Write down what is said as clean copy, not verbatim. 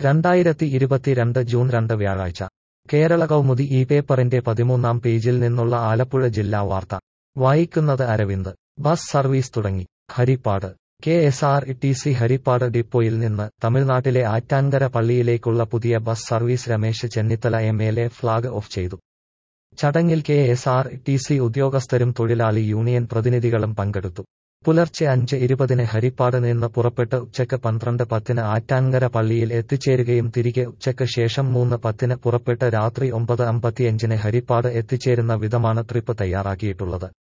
2022 June 2 വ്യാഴാഴ്ച കേരള കൗമുദി ഈ പേപ്പറിന്റെ 13-ാം പേജിൽ നിന്നുള്ള ആലപ്പുഴ ജില്ലാ വാർത്ത വായിക്കുന്നത് അരവിന്ദ്. ബസ് സർവീസ് തുടങ്ങി. ഹരിപ്പാട്. KSRTC ഹരിപ്പാട് ഡിപ്പോയിൽ നിന്ന് തമിഴ്നാട്ടിലെ ആറ്റാൻകര പള്ളിയിലേക്കുള്ള പുതിയ bus service Ramesh Chennithala MLA flag off ചെയ്തു. ചടങ്ങിൽ KSRTC ഉദ്യോഗസ്ഥരും തൊഴിലാളി യൂണിയൻ പ്രതിനിധികളും പങ്കെടുത്തു. പുലർച്ചെ 5:20 ഹരിപ്പാട് നിന്ന് പുറപ്പെട്ട് ഉച്ചയ്ക്ക് 12:10 ആറ്റാൻകര പള്ളിയിൽ എത്തിച്ചേരുകയും തിരികെ ഉച്ചയ്ക്ക് ശേഷം 3:10 പുറപ്പെട്ട് രാത്രി 9:55 ഹരിപ്പാട് എത്തിച്ചേരുന്ന വിധമാണ് ട്രിപ്പ് തയ്യാറാക്കിയിട്ടുള്ളത്.